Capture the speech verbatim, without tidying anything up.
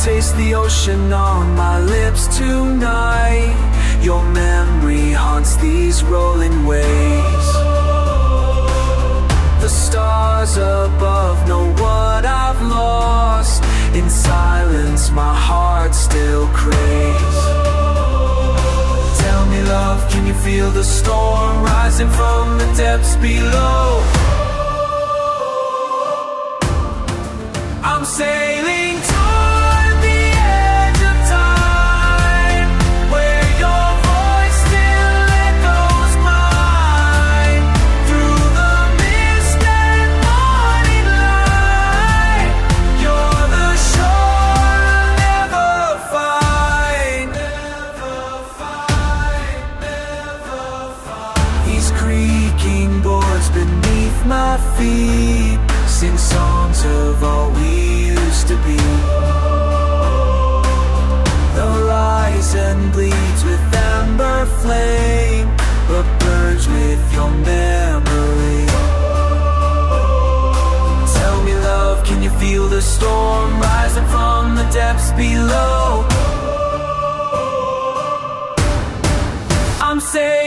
taste the ocean on my lips tonight. Your memory haunts these rolling waves. The stars above know what I've lost. In silence my heart still craves. Tell me love, can you feel the storm rising from the depths below? I'm sailing toward the edge of time, where your voice still echoes mine. Through the mist and morning light, you're the shore I'll never find. Never find, never find. These creaking boards beneath my feet sing songs of all we used to be. The horizon bleeds with amber flame, but burns with your memory. Tell me love, can you feel the storm rising from the depths below? I'm saying